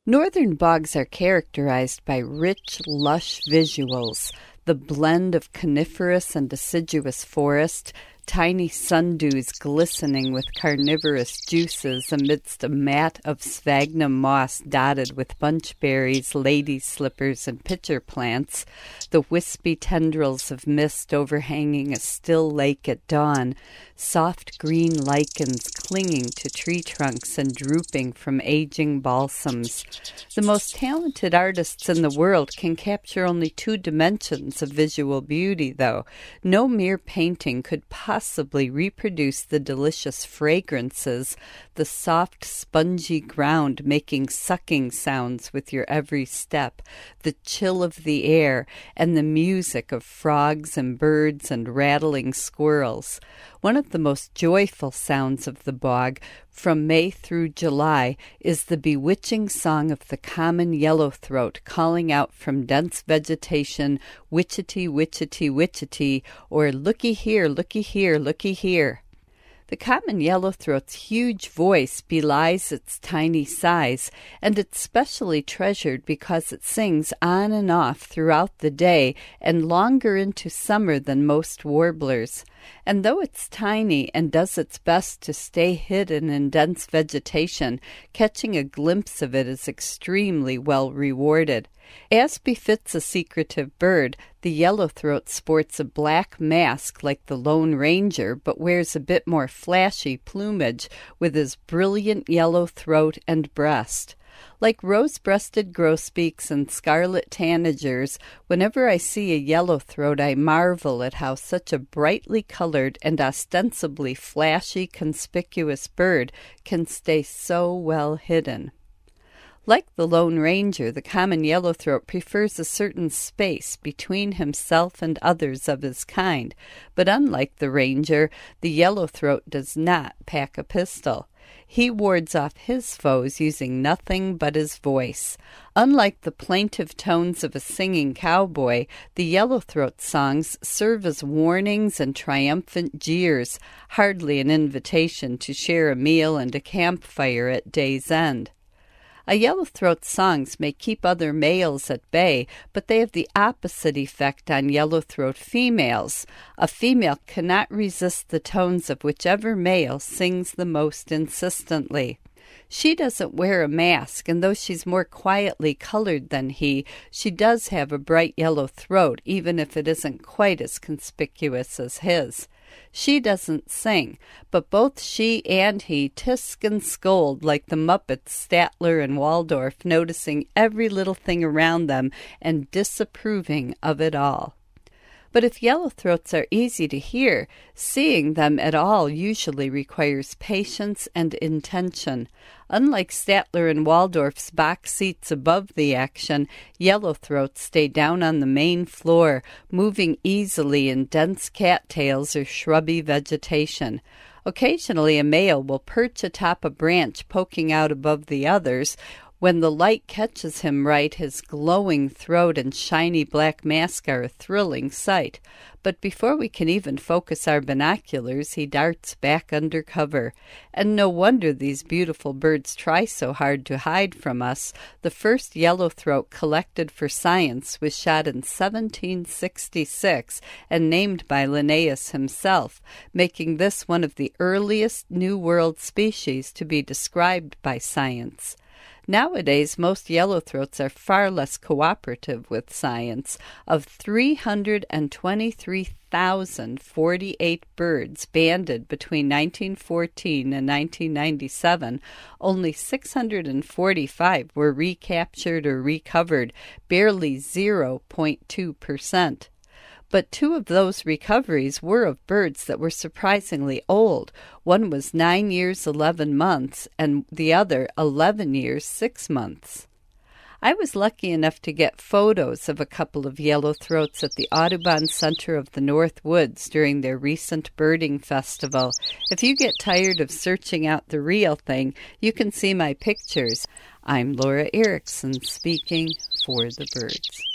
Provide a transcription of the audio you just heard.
Northern bogs are characterized by rich, lush visuals, the blend of coniferous and deciduous forest, tiny sundews glistening with carnivorous juices amidst a mat of sphagnum moss dotted with bunchberries, lady slippers, and pitcher plants, the wispy tendrils of mist overhanging a still lake at dawn, soft green lichens clinging to tree trunks and drooping from aging balsams. The most talented artists in the world can capture only 2 dimensions of visual beauty, though. No mere painting could possibly reproduce the delicious fragrances, the soft, spongy ground making sucking sounds with your every step, the chill of the air, and the music of frogs and birds and rattling squirrels. One of the most joyful sounds of the bog, from May through July, is the bewitching song of the common yellowthroat calling out from dense vegetation, witchetty, witchetty, witchetty, or looky here, looky here, looky here. The common yellowthroat's huge voice belies its tiny size, and it's specially treasured because it sings on and off throughout the day and longer into summer than most warblers. And though it's tiny and does its best to stay hidden in dense vegetation, catching a glimpse of it is extremely well rewarded. As befits a secretive bird, the yellowthroat sports a black mask like the Lone Ranger, but wears a bit more flashy plumage with his brilliant yellow throat and breast. Like rose-breasted grosbeaks and scarlet tanagers, whenever I see a yellowthroat I marvel at how such a brightly colored and ostensibly flashy, conspicuous bird can stay so well hidden. Like the Lone Ranger, the common yellowthroat prefers a certain space between himself and others of his kind, but unlike the ranger, the yellowthroat does not pack a pistol. He wards off his foes using nothing but his voice. Unlike the plaintive tones of a singing cowboy, the yellowthroat songs serve as warnings and triumphant jeers, hardly an invitation to share a meal and a campfire at day's end. A yellowthroat's songs may keep other males at bay, but they have the opposite effect on yellowthroat females. A female cannot resist the tones of whichever male sings the most insistently. She doesn't wear a mask, and though she's more quietly colored than he, she does have a bright yellow throat, even if it isn't quite as conspicuous as his. She doesn't sing, but both she and he tisk and scold like the Muppets Statler and Waldorf, noticing every little thing around them and disapproving of it all. But if yellowthroats are easy to hear, seeing them at all usually requires patience and intention. Unlike Statler and Waldorf's box seats above the action, yellowthroats stay down on the main floor, moving easily in dense cattails or shrubby vegetation. Occasionally a male will perch atop a branch poking out above the others. When the light catches him right, his glowing throat and shiny black mask are a thrilling sight. But before we can even focus our binoculars, he darts back under cover. And no wonder these beautiful birds try so hard to hide from us. The first yellowthroat collected for science was shot in 1766 and named by Linnaeus himself, making this one of the earliest New World species to be described by science. Nowadays, most yellowthroats are far less cooperative with science. Of 323,048 birds banded between 1914 and 1997, only 645 were recaptured or recovered, barely 0.2%. But 2 of those recoveries were of birds that were surprisingly old. One was 9 years 11 months, and the other 11 years 6 months. I was lucky enough to get photos of a couple of yellowthroats at the Audubon Center of the North Woods during their recent birding festival. If you get tired of searching out the real thing, you can see my pictures. I'm Laura Erickson, speaking for the birds.